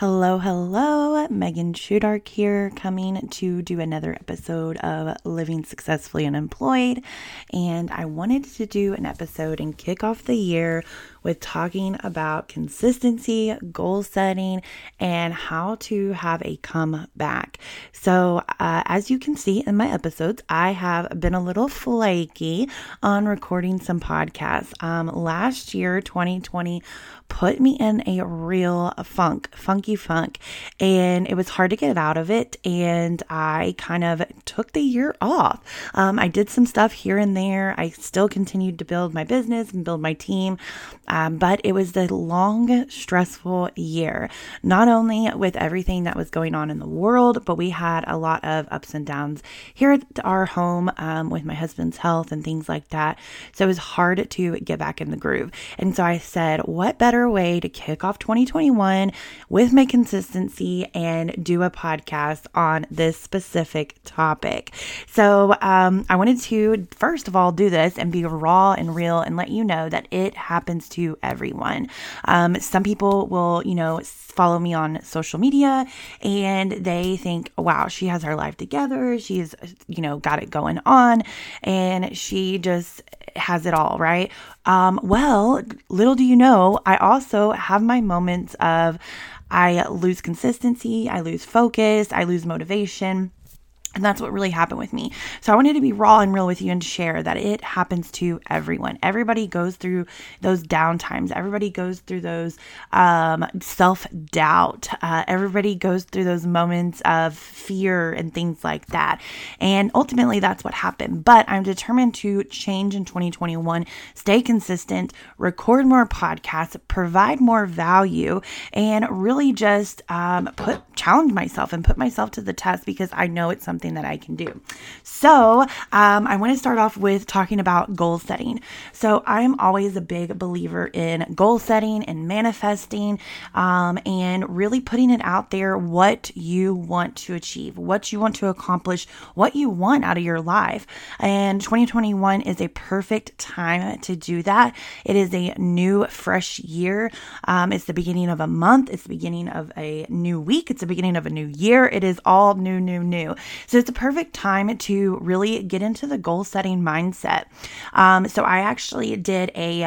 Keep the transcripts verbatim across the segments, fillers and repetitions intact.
Hello, hello, Megan Shudark here, coming to do another episode of Living Successfully Unemployed. And I wanted to do an episode and kick off the year with talking about consistency, goal setting, and how to have a comeback. So, uh, as you can see in my episodes, I have been a little flaky on recording some podcasts. Um, last year, twenty twenty, put me in a real funk, funky funk, and it was hard to get out of it. And I kind of took the year off. Um, I did some stuff here and there. I still continued to build my business and build my team. Um, but it was the long, stressful year, not only with everything that was going on in the world, but we had a lot of ups and downs here at our home um, with my husband's health and things like that. So it was hard to get back in the groove. And so I said, what better way to kick off twenty twenty-one with my consistency and do a podcast on this specific topic. So um, I wanted to, first of all, do this and be raw and real and let you know that it happens to everyone. Um, some people will, you know, follow me on social media and they think, wow, she has her life together. She's, you know, got it going on and she just has it all, right? Um, well, little do you know, I also have my moments of I lose consistency, I lose focus, I lose motivation. And that's what really happened with me. So I wanted to be raw and real with you and share that it happens to everyone. Everybody goes through those down times. Everybody goes through those um, self-doubt. Uh, everybody goes through those moments of fear and things like that. And ultimately, that's what happened. But I'm determined to change in twenty twenty-one, stay consistent, record more podcasts, provide more value, and really just um, put challenge myself and put myself to the test because I know it's something that I can do. So um, I want to start off with talking about goal setting. So I am always a big believer in goal setting and manifesting um, and really putting it out there what you want to achieve, what you want to accomplish, what you want out of your life. And twenty twenty-one is a perfect time to do that. It is a new, fresh year. Um, it's the beginning of a month. It's the beginning of a new week. It's the beginning of a new year. It is all new, new, new. So it's a perfect time to really get into the goal setting mindset. Um, so I actually did a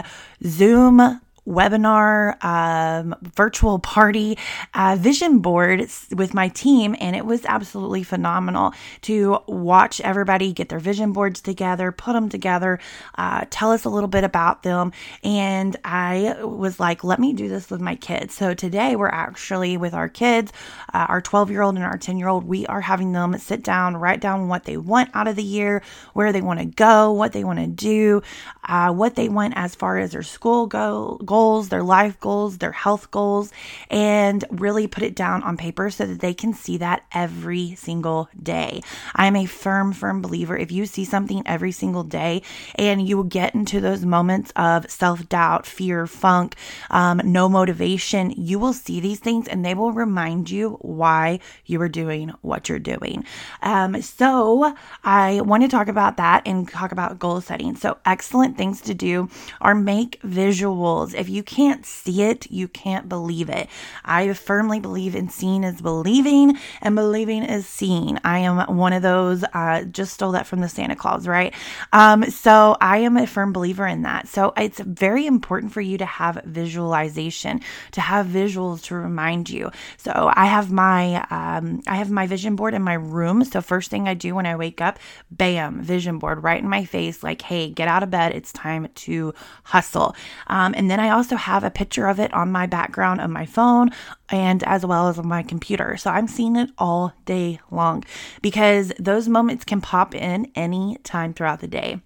Zoom webinar, um, virtual party, uh, vision board with my team. And it was absolutely phenomenal to watch everybody get their vision boards together, put them together, uh, tell us a little bit about them. And I was like, let me do this with my kids. So today we're actually with our kids, uh, our twelve year old and our ten year old, we are having them sit down, write down what they want out of the year, where they want to go, what they want to do, uh, what they want as far as their school go, goals, their life goals, their health goals, and really put it down on paper so that they can see that every single day. I'm a firm, firm believer. If you see something every single day and you will get into those moments of self-doubt, fear, funk, um, no motivation, you will see these things and they will remind you why you are doing what you're doing. Um, so I want to talk about that and talk about goal setting. So excellent things to do are make visuals. If you can't see it, you can't believe it. I firmly believe in seeing is believing and believing is seeing. I am one of those, uh, just stole that from the Santa Claus, right? Um, so I am a firm believer in that. So it's very important for you to have visualization, to have visuals to remind you. So I have my, um, I have my vision board in my room. So first thing I do when I wake up, bam, vision board right in my face, like, hey, get out of bed. It's time to hustle. Um, and then I also have a picture of it on my background of my phone and as well as on my computer. So I'm seeing it all day long because those moments can pop in any time throughout the day.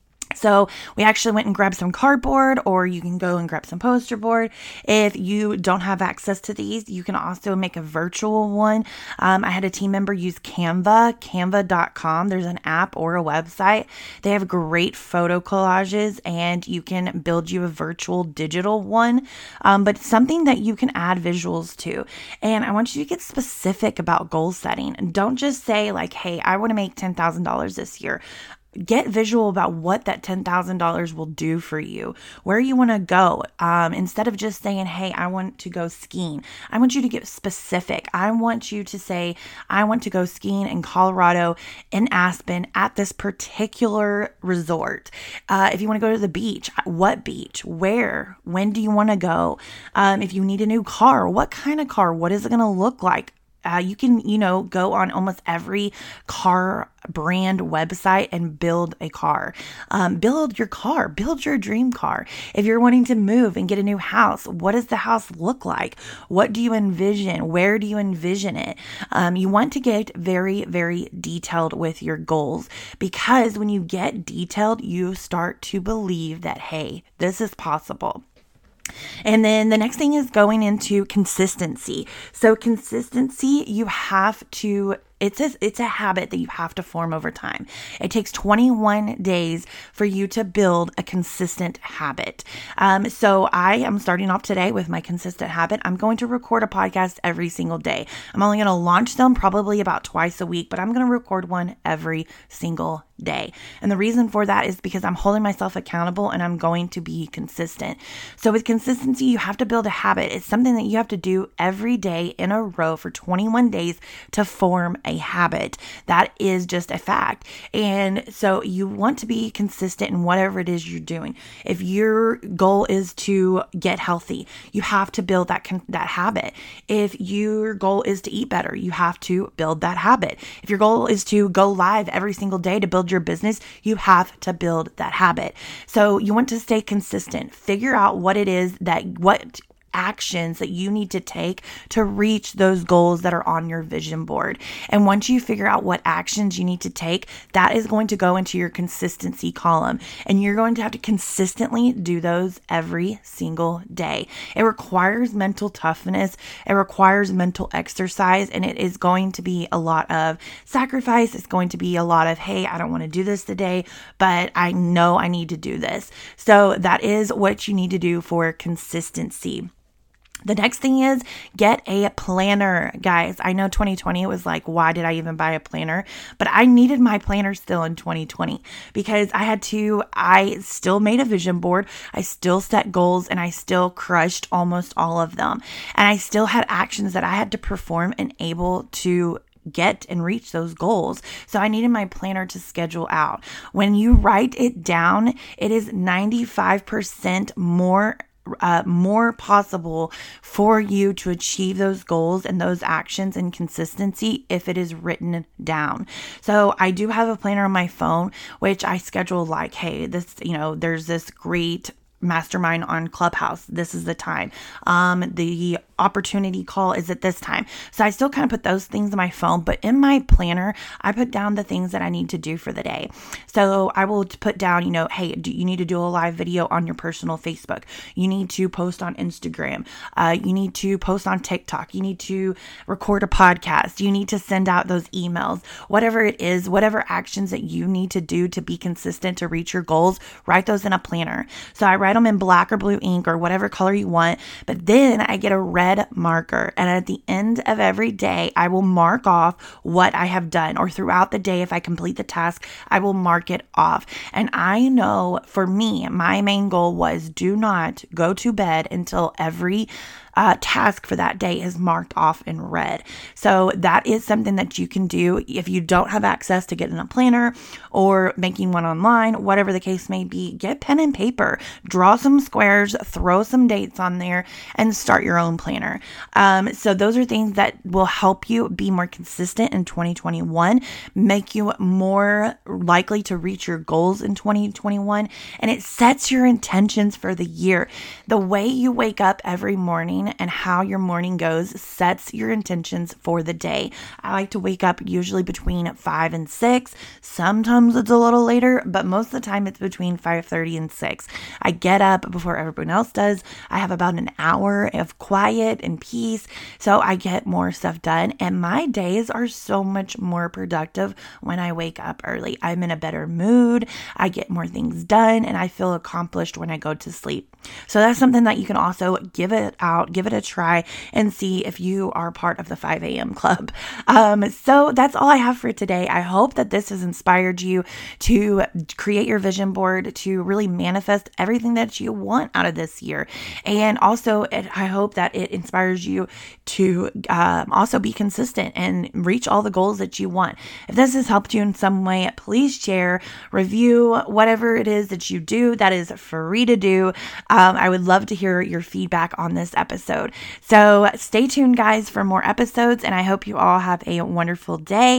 So we actually went and grabbed some cardboard, or you can go and grab some poster board. If you don't have access to these, you can also make a virtual one. Um, I had a team member use Canva, canva dot com. There's an app or a website. They have great photo collages and you can build you a virtual digital one, um, but something that you can add visuals to. And I want you to get specific about goal setting. Don't just say like, hey, I want to make ten thousand dollars this year. get visual about what that ten thousand dollars will do for you, where you want to go. Um, instead of just saying, hey, I want to go skiing, I want you to get specific. I want you to say, I want to go skiing in Colorado, in Aspen, at this particular resort. Uh, if you want to go to the beach, what beach, where, when do you want to go? Um, if you need a new car, what kind of car? What is it going to look like? Uh, you can, you know, go on almost every car brand website and build a car. Um, build your car, build your dream car. If you're wanting to move and get a new house, what does the house look like? What do you envision? Where do you envision it? Um, you want to get very, very detailed with your goals, because when you get detailed, you start to believe that, hey, this is possible. And then the next thing is going into consistency. So consistency, you have to It's a, it's a habit that you have to form over time. It takes twenty-one days for you to build a consistent habit. Um, so I am starting off today with my consistent habit. I'm going to record a podcast every single day. I'm only going to launch them probably about twice a week, but I'm going to record one every single day. And the reason for that is because I'm holding myself accountable and I'm going to be consistent. So with consistency, you have to build a habit. It's something that you have to do every day in a row for twenty-one days to form a habit. That is just a fact. And so you want to be consistent in whatever it is you're doing. If your goal is to get healthy, you have to build that con- that habit. If your goal is to eat better, you have to build that habit. If your goal is to go live every single day to build your business, you have to build that habit. So you want to stay consistent. Figure out what it is that what actions that you need to take to reach those goals that are on your vision board. And once you figure out what actions you need to take, that is going to go into your consistency column. And you're going to have to consistently do those every single day. It requires mental toughness. It requires mental exercise. And it is going to be a lot of sacrifice. It's going to be a lot of, hey, I don't want to do this today, but I know I need to do this. So that is what you need to do for consistency. The next thing is get a planner, guys. I know twenty twenty was like, why did I even buy a planner? But I needed my planner still in twenty twenty because I had to, I still made a vision board. I still set goals and I still crushed almost all of them. And I still had actions that I had to perform and able to get and reach those goals. So I needed my planner to schedule out. When you write it down, it is ninety-five percent more Uh, more possible for you to achieve those goals and those actions and consistency if it is written down. So I do have a planner on my phone, which I schedule like, hey, this, you know, there's this great mastermind on Clubhouse. This is the time. Um, the opportunity call is at this time. So I still kind of put those things in my phone, but in my planner, I put down the things that I need to do for the day. So I will put down, you know, hey, do you need to do a live video on your personal Facebook? You need to post on Instagram. Uh, you need to post on TikTok. You need to record a podcast. You need to send out those emails. Whatever it is, whatever actions that you need to do to be consistent to reach your goals, write those in a planner. So I write them in black or blue ink or whatever color you want, but then I get a red marker. And at the end of every day, I will mark off what I have done, or throughout the day, if I complete the task, I will mark it off. And I know for me, my main goal was do not go to bed until every Uh, task for that day is marked off in red. So that is something that you can do if you don't have access to getting a planner or making one online, whatever the case may be. Get pen and paper, draw some squares, throw some dates on there, and start your own planner. Um, so those are things that will help you be more consistent in twenty twenty-one, make you more likely to reach your goals in twenty twenty-one, and it sets your intentions for the year. The way you wake up every morning and how your morning goes sets your intentions for the day. I like to wake up usually between five and six. Sometimes it's a little later, but most of the time it's between five thirty and six. I get up before everyone else does. I have about an hour of quiet and peace, so I get more stuff done. And my days are so much more productive when I wake up early. I'm in a better mood. I get more things done and I feel accomplished when I go to sleep. So that's something that you can also give it out, give it a try, and see if you are part of the five a.m. club. Um, so that's all I have for today. I hope that this has inspired you to create your vision board, to really manifest everything that you want out of this year. And also, it, I hope that it inspires you to um, also be consistent and reach all the goals that you want. If this has helped you in some way, please share, review, whatever it is that you do. That is free to do. Um, I would love to hear your feedback on this episode. So stay tuned, guys, for more episodes, and I hope you all have a wonderful day.